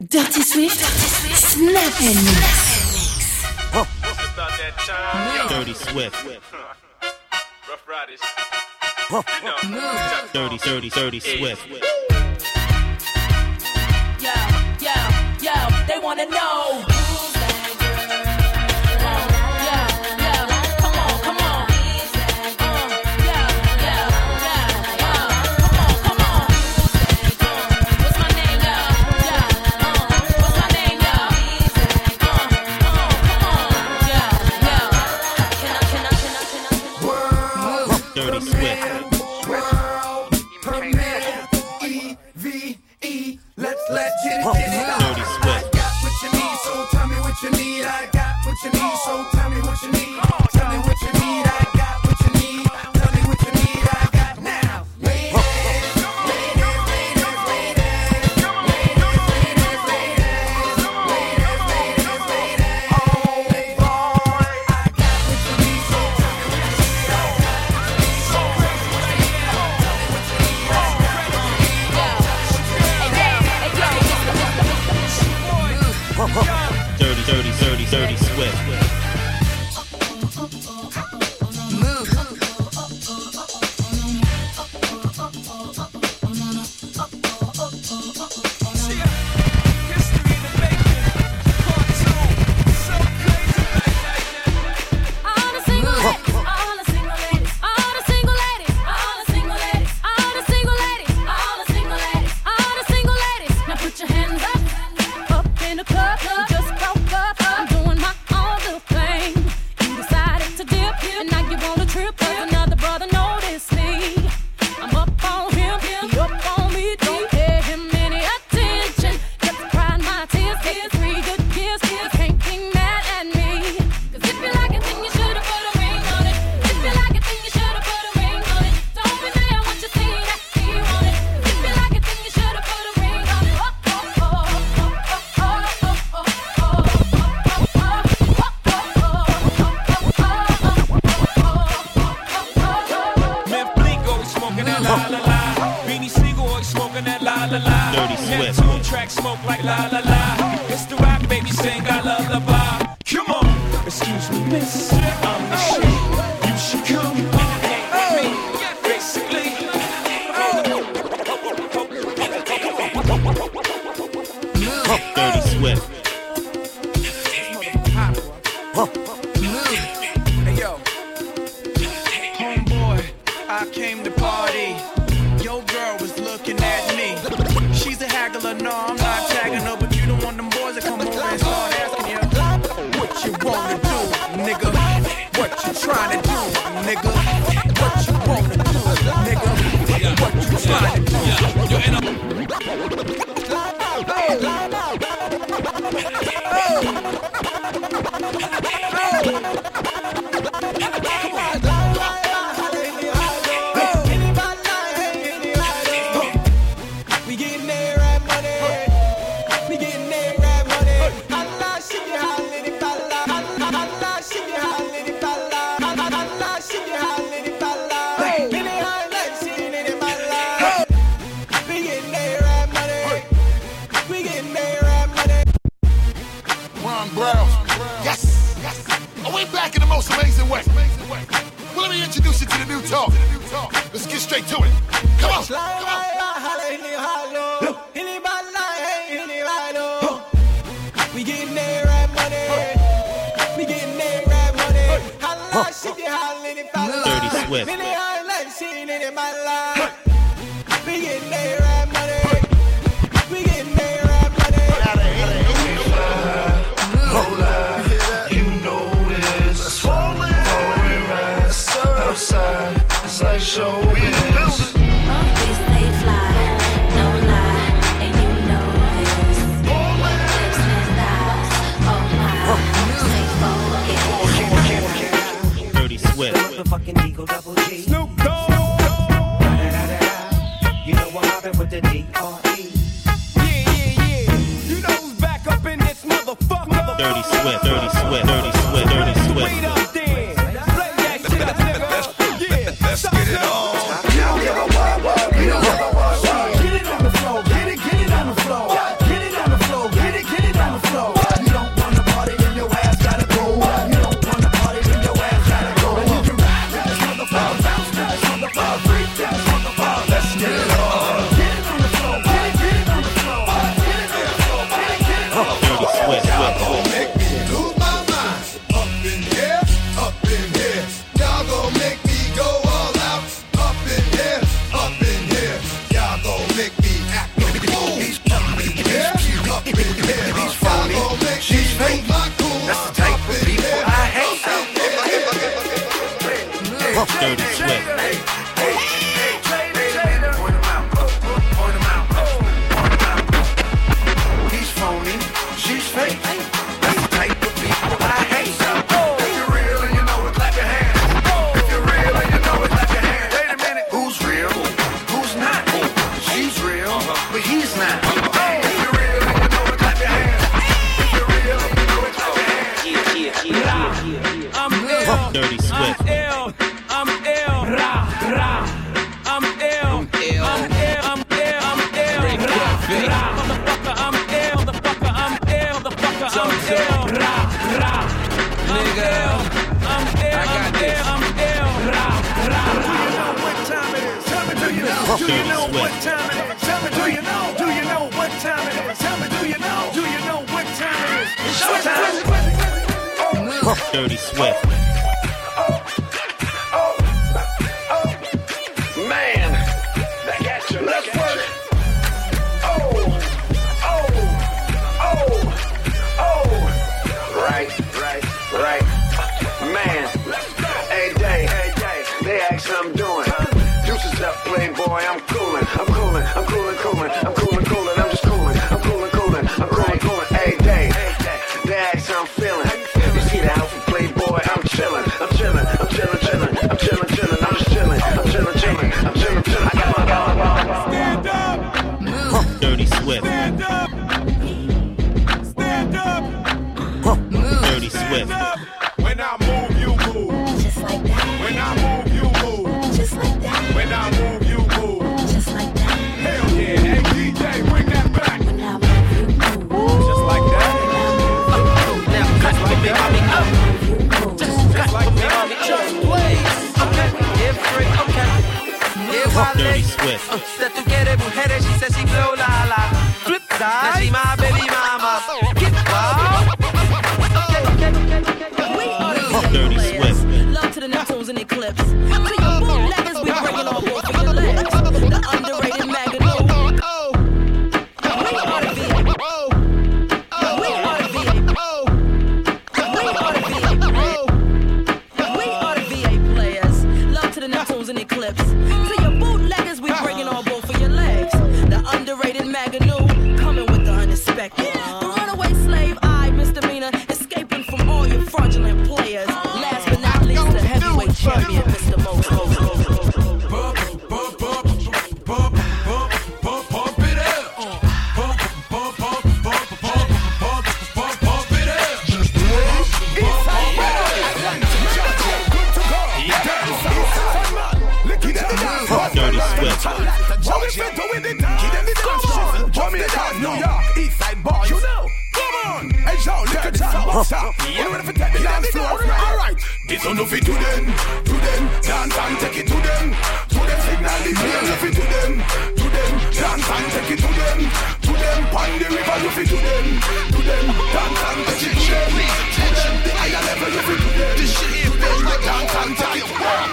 Dirty Swift, Snap and Mix. Dirty Swift. Rough Riders. Dirty Swift. Yo, they wanna know. Dirty Swift. Let's get it. Dirty Swift. I got what you need, so tell me what you need. I got what you need, so tell me what you need. Tell me what you need. I got what you need. Tell me what you need. I got now. Dirty Swift. Track smoke like la la la. It's the rock, baby, sing I love the bar. Come on, excuse me, miss. I'm the shit. You should come hang with me. Basically, Dirty Swift. Hey yo, homeboy, I came to party. Your girl was looking at me. She's a haggler, no, I'm not tagging her, but you don't want them boys to come over and start asking you what you wanna do, nigga. What you trying to do, nigga. What you wanna do, nigga. What you trying to do. Let's get straight to it. Come on. We getting there right money. We getting there right money. Dirty Swift. We getting there right money. We getting there right money. You know this. Falling right outside. It's like show business. We stay fly, no lie, and you know this. Lips and thighs, oh my, stay focused. Dirty Swift. Motherfucking Eagle Double G. Snoop Dogg. You know I'm mobbing with the D.R.E. Yeah. You know who's back up in this motherfucker. Dirty Swift. Dirty Swift. Dirty Swift. Dirty Swift. Wait up then. Play that shit up, nigga. Yeah. Let's get it on. Get it on the floor. Get it on the floor. Get it on the floor. Get it on the floor. Get what time it is? Tell me, do you know? Do you know what time it is? Tell me, do you know? Do you know what time it is? It's showtime. Dirty Swift. Man, back at you. Let's work. Right. Man, hey day, they ask how I'm doing. Deuces up, playboy, I'm coolin'. I'm just coolin'. Hey day, they ask how I'm feeling. You see the outfit, playboy, I'm chillin'. I'm just chillin'. I got my Stand up. Dirty Swift. Stand up. Stand up. Dirty Swift. When I move, you move. Just like that. When I move, you move. Just like that. When I move, you move. Just like that. Hell yeah. Hey DJ, bring that back. When I move, you move. Just like that. Now cut Just like that. Just Just like that. Dirty Swift. Que tú quieres mujeres, she says she glow la la. Flip side, now she my baby mama. Get wild. Dirty Swift. Love to the Neptunes and Eclipse. To your bootleggers, we breaking all both of your legs. The underrated Magnum. We are the VIP. We are the VIP. We are the VA players. Love to the Neptunes and Eclipse. To your bootleggers, we breaking all both of your legs. The underrated Magnum, coming with the unexpected. The runaway slave, misdemeanor, escaping from all your fraudulent players. Last but not least, the heavyweight champion, Mr. Mo. Dirty Swift. New York, East Side boys. You know. Come on. Hey, Joe, look at that. What's up? You ready for take the dance floor? All right. This on the fit to them. Dance and take it to them. Signal the me and fit to them. Dance and take it to them. Pon the river, you fit to them. Dance and take it to them. The higher level, you fit to them. This shit is dance and take it to them.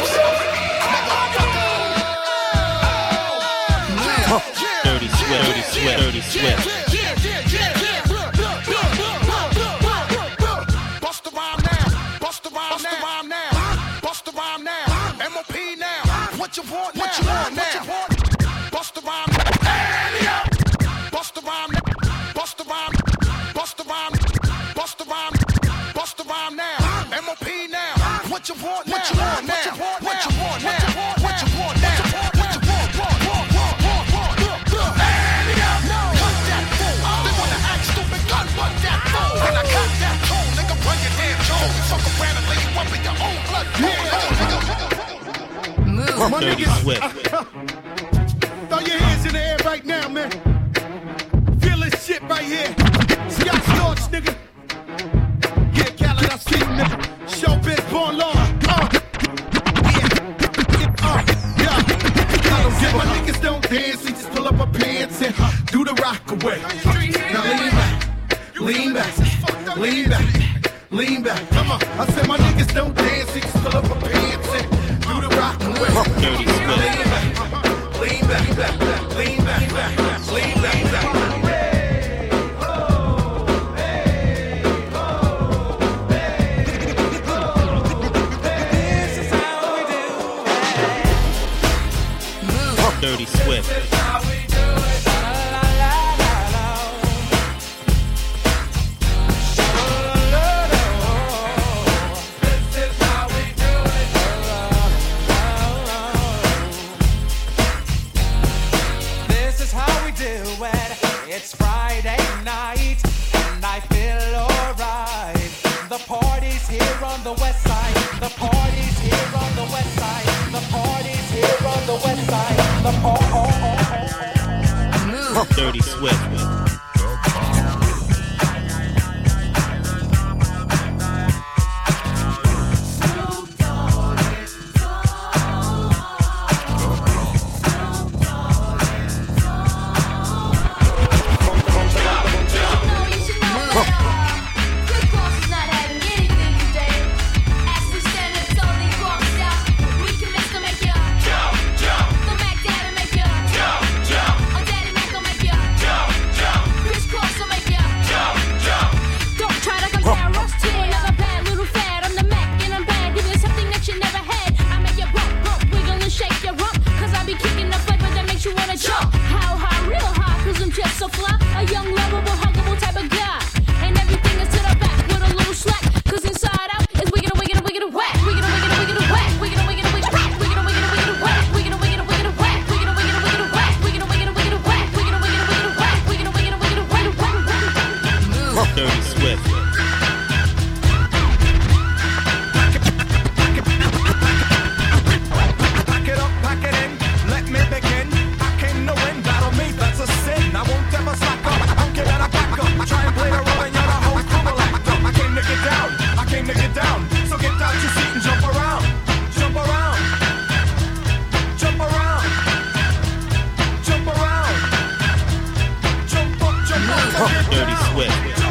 Dirty Swift. Bust the rhyme now. MOP now. What you want now? Bust the rhyme. Bust the rhyme. Now. MOP now. What you want now? When I cut that tone, nigga, run your damn jaw. Fuck around and lay you up in your own blood. Dirty Swift. Throw your hands in the air right now, man. Feel this shit right here. See how starts, nigga. Yeah, Khaled, I see you, nigga. Showbiz, born law. Yeah, my niggas don't dance, we just pull up our pants and do the rock away. Now lean back. Come on, I said my niggas don't dance, we just pull up our pants and do the rock away. Dirty Swift. Lean back. Dirty Swift. It's Friday night and I feel alright. The party's here on the west side. The party's here on the west side. The party's here on the west side. The Dirty Swift. Dirty Swift. Pack it up, pack it in, let me begin. I came to win, battle me, that's a sin. I won't ever slack up, I don't care that I back up. Try and play the role and you're the whole criminal actor. I came to get down, I came to get down. So get out your seat and jump around, jump around, jump around, jump around, jump up, Dirty Swift.